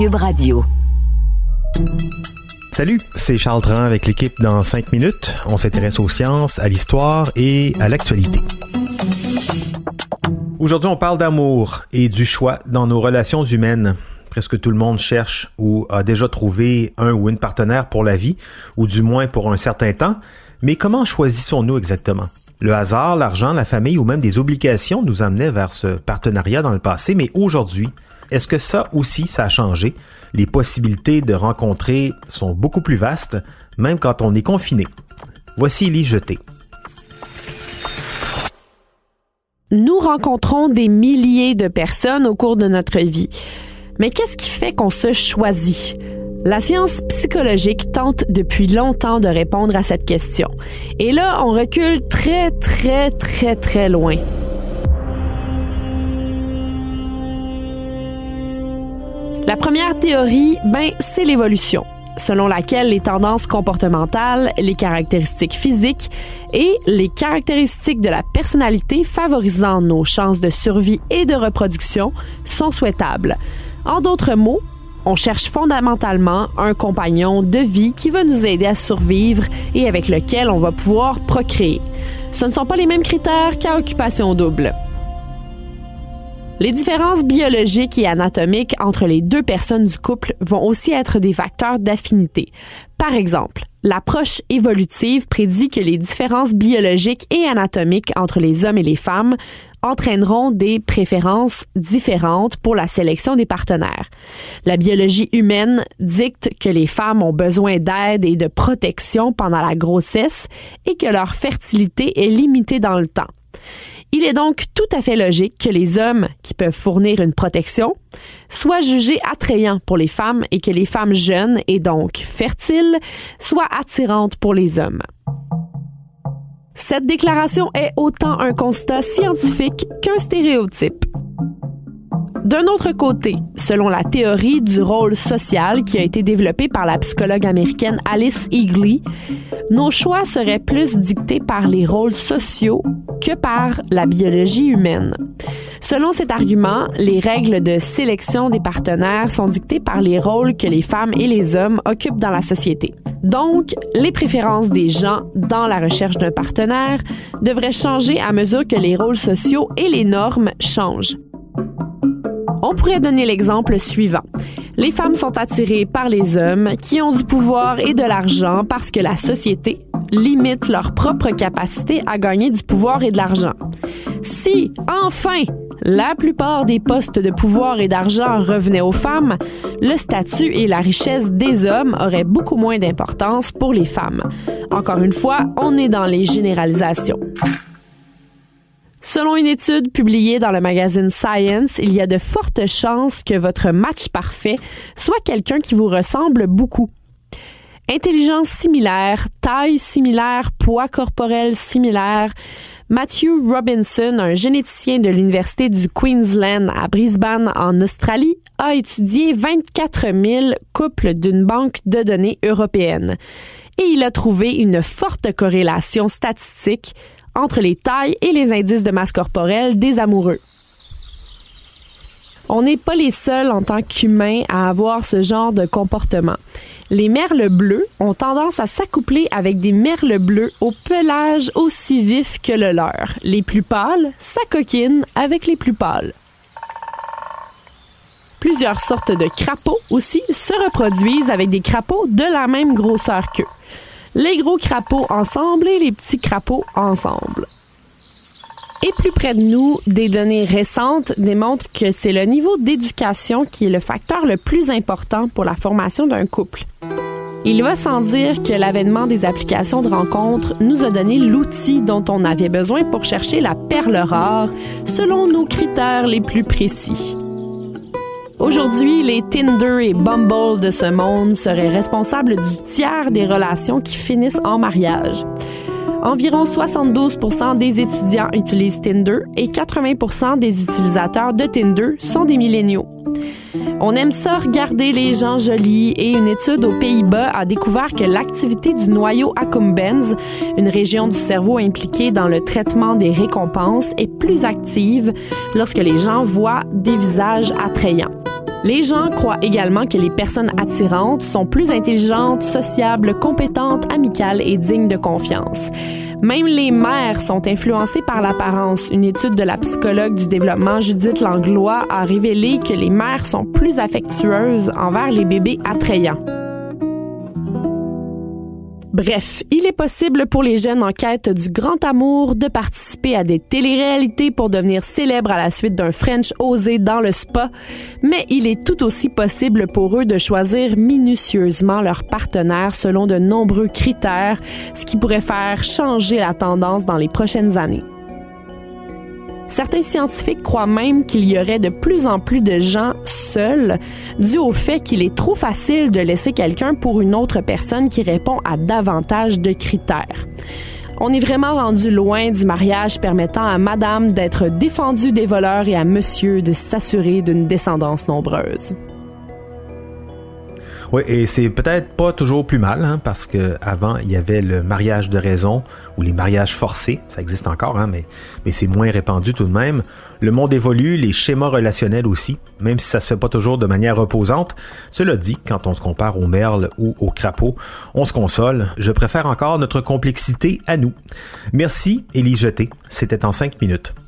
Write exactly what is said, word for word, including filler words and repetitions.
Cube Radio. Salut, c'est Charles Dran avec l'équipe dans cinq minutes. On s'intéresse aux sciences, à l'histoire et à l'actualité. Aujourd'hui, on parle d'amour et du choix dans nos relations humaines. Presque tout le monde cherche ou a déjà trouvé un ou une partenaire pour la vie, ou du moins pour un certain temps. Mais comment choisissons-nous exactement? Le hasard, l'argent, la famille ou même des obligations nous amenaient vers ce partenariat dans le passé, mais aujourd'hui, est-ce que ça aussi, ça a changé? Les possibilités de rencontrer sont beaucoup plus vastes, même quand on est confiné. Voici Élie Jeté. Nous rencontrons des milliers de personnes au cours de notre vie. Mais qu'est-ce qui fait qu'on se choisit? La science psychologique tente depuis longtemps de répondre à cette question. Et là, on recule très, très, très, très loin. La première théorie, ben, c'est l'évolution, selon laquelle les tendances comportementales, les caractéristiques physiques et les caractéristiques de la personnalité favorisant nos chances de survie et de reproduction sont souhaitables. En d'autres mots, on cherche fondamentalement un compagnon de vie qui va nous aider à survivre et avec lequel on va pouvoir procréer. Ce ne sont pas les mêmes critères qu'à occupation double. Les différences biologiques et anatomiques entre les deux personnes du couple vont aussi être des facteurs d'affinité. Par exemple, l'approche évolutive prédit que les différences biologiques et anatomiques entre les hommes et les femmes entraîneront des préférences différentes pour la sélection des partenaires. La biologie humaine dicte que les femmes ont besoin d'aide et de protection pendant la grossesse et que leur fertilité est limitée dans le temps. Il est donc tout à fait logique que les hommes qui peuvent fournir une protection soient jugés attrayants pour les femmes et que les femmes jeunes et donc fertiles soient attirantes pour les hommes. Cette déclaration est autant un constat scientifique qu'un stéréotype. D'un autre côté, selon la théorie du rôle social qui a été développée par la psychologue américaine Alice Eagly, nos choix seraient plus dictés par les rôles sociaux que par la biologie humaine. Selon cet argument, les règles de sélection des partenaires sont dictées par les rôles que les femmes et les hommes occupent dans la société. Donc, les préférences des gens dans la recherche d'un partenaire devraient changer à mesure que les rôles sociaux et les normes changent. On pourrait donner l'exemple suivant. Les femmes sont attirées par les hommes qui ont du pouvoir et de l'argent parce que la société limite leur propre capacité à gagner du pouvoir et de l'argent. Si, enfin, la plupart des postes de pouvoir et d'argent revenaient aux femmes, le statut et la richesse des hommes auraient beaucoup moins d'importance pour les femmes. Encore une fois, on est dans les généralisations. Selon une étude publiée dans le magazine Science, il y a de fortes chances que votre match parfait soit quelqu'un qui vous ressemble beaucoup. Intelligence similaire, taille similaire, poids corporel similaire. Matthew Robinson, un généticien de l'Université du Queensland à Brisbane en Australie, a étudié vingt-quatre mille couples d'une banque de données européenne. Et il a trouvé une forte corrélation statistique entre les tailles et les indices de masse corporelle des amoureux. On n'est pas les seuls en tant qu'humains à avoir ce genre de comportement. Les merles bleus ont tendance à s'accoupler avec des merles bleus au pelage aussi vif que le leur. Les plus pâles s'acoquinent avec les plus pâles. Plusieurs sortes de crapauds aussi se reproduisent avec des crapauds de la même grosseur qu'eux. Les gros crapauds ensemble et les petits crapauds ensemble. Et plus près de nous, des données récentes démontrent que c'est le niveau d'éducation qui est le facteur le plus important pour la formation d'un couple. Il va sans dire que l'avènement des applications de rencontres nous a donné l'outil dont on avait besoin pour chercher la perle rare selon nos critères les plus précis. Aujourd'hui, les Tinder et Bumble de ce monde seraient responsables du tiers des relations qui finissent en mariage. Environ soixante-douze pour cent des étudiants utilisent Tinder et quatre-vingts pour cent des utilisateurs de Tinder sont des milléniaux. On aime ça regarder les gens jolis et une étude aux Pays-Bas a découvert que l'activité du noyau accumbens, une région du cerveau impliquée dans le traitement des récompenses, est plus active lorsque les gens voient des visages attrayants. Les gens croient également que les personnes attirantes sont plus intelligentes, sociables, compétentes, amicales et dignes de confiance. Même les mères sont influencées par l'apparence. Une étude de la psychologue du développement Judith Langlois a révélé que les mères sont plus affectueuses envers les bébés attrayants. Bref, il est possible pour les jeunes en quête du grand amour de participer à des téléréalités pour devenir célèbres à la suite d'un French osé dans le spa, mais il est tout aussi possible pour eux de choisir minutieusement leur partenaire selon de nombreux critères, ce qui pourrait faire changer la tendance dans les prochaines années. Certains scientifiques croient même qu'il y aurait de plus en plus de gens seuls, dû au fait qu'il est trop facile de laisser quelqu'un pour une autre personne qui répond à davantage de critères. On est vraiment rendu loin du mariage permettant à madame d'être défendue des voleurs et à monsieur de s'assurer d'une descendance nombreuse. Oui, et c'est peut-être pas toujours plus mal, hein, parce que avant il y avait le mariage de raison ou les mariages forcés, ça existe encore, hein, mais, mais c'est moins répandu tout de même. Le monde évolue, les schémas relationnels aussi, même si ça se fait pas toujours de manière reposante. Cela dit, quand on se compare aux merles ou aux crapauds, on se console. Je préfère encore notre complexité à nous. Merci, Élie Jeté. C'était en cinq minutes.